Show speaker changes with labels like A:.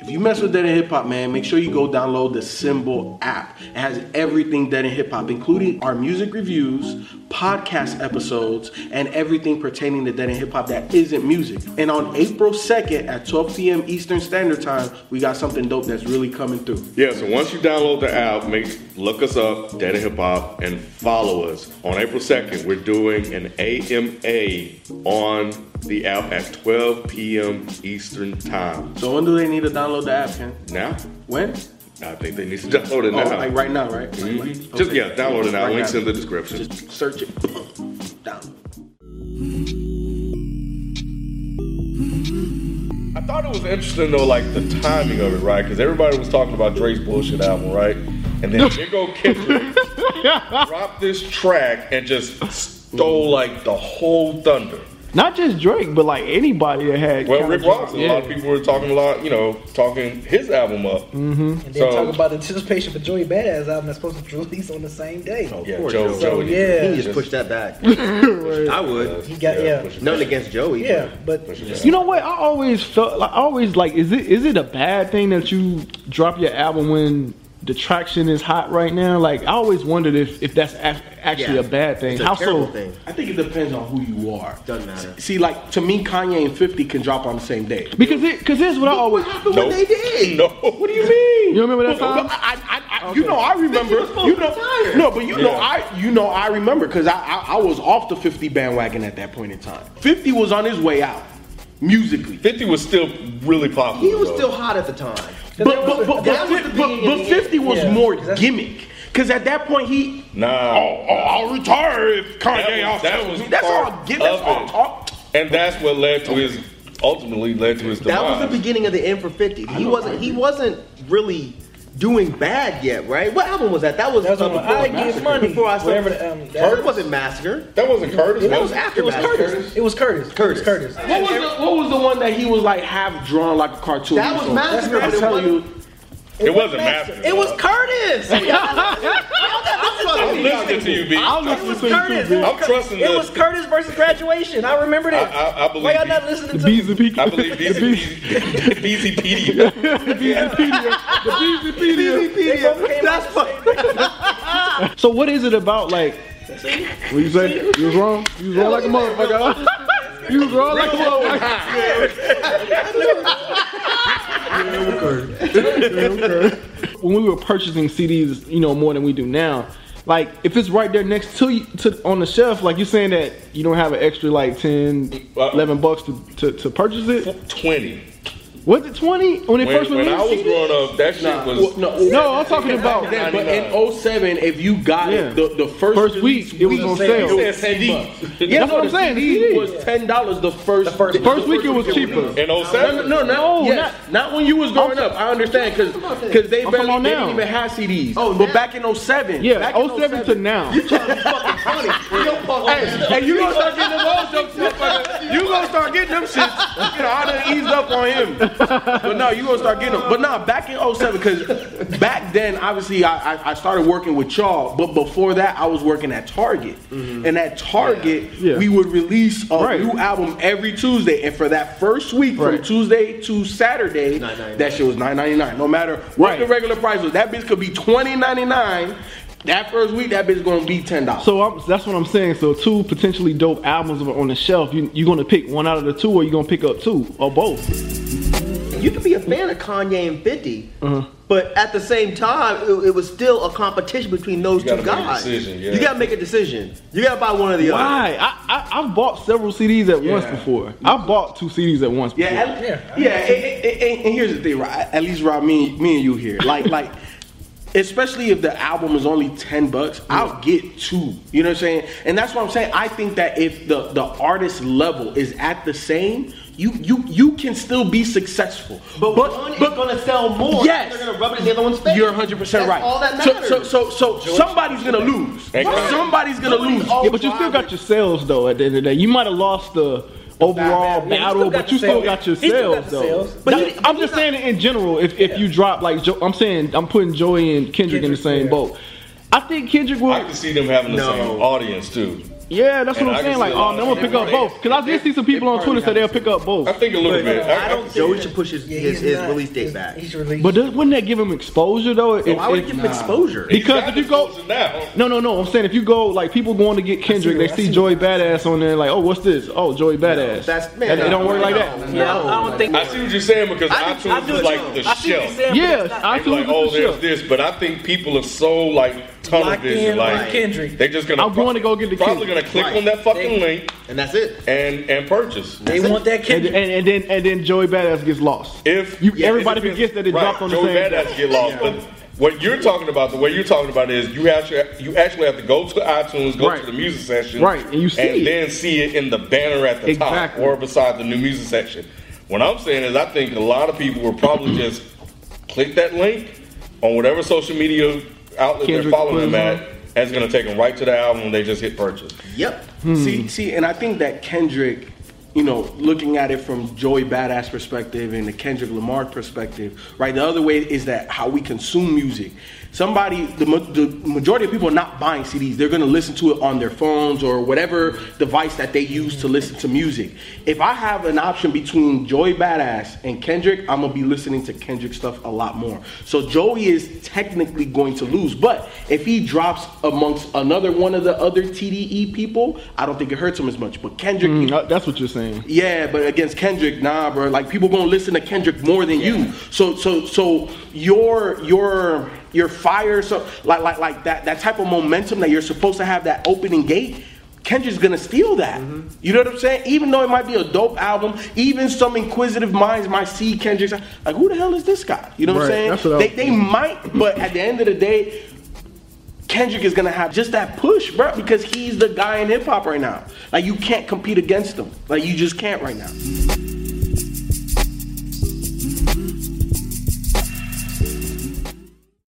A: If you mess with Dead End Hip Hop, man, make sure you go download the Symbol app. It has everything Dead End Hip Hop, including our music reviews, podcast episodes, and everything pertaining to Dead End Hip Hop that isn't music. And on April 2nd at 12 p.m. Eastern Standard Time, we got something dope that's really coming through.
B: Yeah, so once you download the app, look us up, Dead End Hip Hop, and follow us. On April 2nd, we're doing an AMA on the app at 12 p.m. Eastern Time.
A: So when do they need to download the app, Ken?
B: Now?
A: When?
B: I think they need to download it now.
A: Like right now, right?
B: Mm-hmm.
A: Okay.
B: Just, download it now.
A: Right
B: Links
A: now.
B: in the description.
A: Just search it. Down.
B: I thought it was interesting though, like the timing of it, right? Because everybody was talking about Drake's bullshit album, right? And then here go Kendrick dropped this track and just stole like the whole thunder.
C: Not just Drake, but like anybody that had.
B: Well, Rick Ross, a lot of people were talking talking his album up.
D: Mm-hmm. And then talk about anticipation for Joey Badass album that's supposed to release on the same day.
E: Oh,
B: yeah,
E: Joey.
D: He
E: just pushed that back. I would.
D: He got
E: nothing against Joey.
D: Yeah, but
C: you know what? I always felt like, is it a bad thing that you drop your album when the traction is hot right now? Like, I always wondered if that's actually a bad thing.
E: It's a terrible thing.
A: I think it depends on who you are.
E: Doesn't matter.
A: See, like, to me, Kanye and 50 can drop on the same day.
C: Because here's what I always.
A: What happened when they did?
B: No.
A: What do you mean?
C: You remember that time?
A: I remember. I remember because I was off the 50 bandwagon at that point in time. 50 was on his way out musically.
B: 50 was still really popular.
E: He was still hot at the time.
A: But 50 was more gimmick. Because at that point I'll retire if Kanye that's all gimmick. That's all talk.
B: And that's what ultimately led to his demise.
E: That was the beginning of the end for 50. He wasn't really doing bad yet, right? What album was that? That was
D: on I Get Money.
E: Before I said
D: Curtis
E: wasn't Massacre.
B: That wasn't Curtis.
E: That was after Massacre.
D: It was Curtis.
E: Curtis.
A: What was the one that he was like half drawn like a cartoon?
E: That was Massacre.
A: I'm telling you.
B: It wasn't Massacre.
D: It was Curtis.
B: I'm listening to you, B. I'm trusting this.
D: It was Curtis versus Graduation. I remember that.
B: I believe
D: Why y'all not listening to
C: Beezypedia.
B: I believe Beezypedia.
C: The Beezypedia.
D: That's funny.
C: So what is it about, like? What you say? You was wrong. You was wrong like a motherfucker. You was wrong like a motherfucker. When we were purchasing CDs, more than we do now, like if it's right there next to you on the shelf, like you're saying that you don't have an extra like 10, 11 bucks to purchase it?
B: 20.
C: Was it 20 when it first
B: when I was growing up? That shit was
C: no. I'm talking about.
A: But in 07, if you got it, the first
C: week it was on sale.
A: It was $10.
C: Yeah, that's what I'm saying. The CD
A: was $10 the first
C: week. It was cheaper.
B: In 07?
A: Not when you was growing up. I understand because they didn't even have CDs. But back in 07.
C: Yeah, 07 to now.
A: Hey, you gonna start getting them old jokes, motherfucker. You gonna start getting them shits. I done eased up on him. But no, you gonna start getting them. But no, back in 07, because back then, obviously, I started working with y'all. But before that, I was working at Target. And at Target, we would release a new album every Tuesday. And for that first week, from Tuesday to Saturday, that shit was $9.99. No matter what the regular price was, that bitch could be $20.99. That first week, that bitch gonna be $10.
C: So that's what I'm saying. So 2 potentially dope albums on the shelf. You're gonna pick one out of the 2, or you gonna pick up 2 or both?
E: You could be a fan of Kanye and 50, but at the same time, it was still a competition between those two guys. You gotta make a decision. You gotta buy one or the other.
C: Why? I've bought several CDs at once before. I bought 2 CDs at once before.
A: And here's the thing, right? At least, Rob, me and you here, like. Especially if the album is only $10, I'll get 2. You know what I'm saying? And that's what I'm saying. I think that if the artist level is at the same, you can still be successful. But
E: one is gonna sell more.
A: Yes,
E: they're gonna rub it in the other one's face.
A: You're 100% right.
E: All that matters.
A: So somebody's gonna lose. Somebody's gonna lose.
C: Yeah, but you still got your sales though. At the end of the day, you might have lost the overall battle, but you still got your sales though. But I'm just saying in general, if you drop like I'm putting Joey and Kendrick in the same boat. I think Kendrick will.
B: I can see them having the same audience too.
C: Yeah, that's what I'm saying. Like, I'm gonna pick up both. Because I did see some people on Twitter say they'll pick up both.
B: I think a little bit.
E: I don't. Joey should push his release date back.
C: But wouldn't that give him exposure though?
E: Why would it give him exposure?
C: Because if you go, no, I'm saying if you go, like people going to get Kendrick, they see Joey Badass on there, like, oh, what's this? Oh, Joey Badass. It don't work like that.
D: Yeah, I don't think.
B: I see what you're saying because iTunes is like the shelf.
C: Yeah, iTunes
B: like, oh, there's this, but I think people are so like tunnel vision, like
D: Kendrick.
B: They're just gonna.
C: I'm going to go get the
B: probably gonna click on that fucking link,
E: and that's it,
B: and purchase.
D: They want that Kendrick,
C: and then Joey Badass gets lost.
B: If
C: everybody forgets that it dropped on the
B: Joey
C: same.
B: Joey Badass get lost, but what you're talking about, the way you're talking about is you actually have to go to iTunes, go to the music section,
C: and you see it,
B: then see it in the banner at the top or beside the new music section. What I'm saying is, I think a lot of people will probably just click that link on whatever social media outlet they're following them at, and it's going to take them right to the album when they just hit purchase.
E: Yep.
A: See, and I think that Kendrick, you know, looking at it from Joey Badass perspective and the Kendrick Lamar perspective, right? The other way is that how we consume music. The majority of people are not buying CDs. They're going to listen to it on their phones or whatever device that they use to listen to music. If I have an option between Joey Badass and Kendrick, I'm going to be listening to Kendrick stuff a lot more. So Joey is technically going to lose. But if he drops amongst another one of the other TDE people, I don't think it hurts him as much. But Kendrick...
C: that's what you're saying.
A: Yeah, but against Kendrick, nah, bro. Like, people going to listen to Kendrick more than you. So your fire, so like that type of momentum that you're supposed to have, that opening gate, Kendrick's gonna steal that. You know what I'm saying? Even though it might be a dope album, even some inquisitive minds might see Kendrick's like, who the hell is this guy? You know what I'm saying? They might, but at the end of the day, Kendrick is gonna have just that push, bro, because he's the guy in hip hop right now. Like, you can't compete against him. Like, you just can't right now.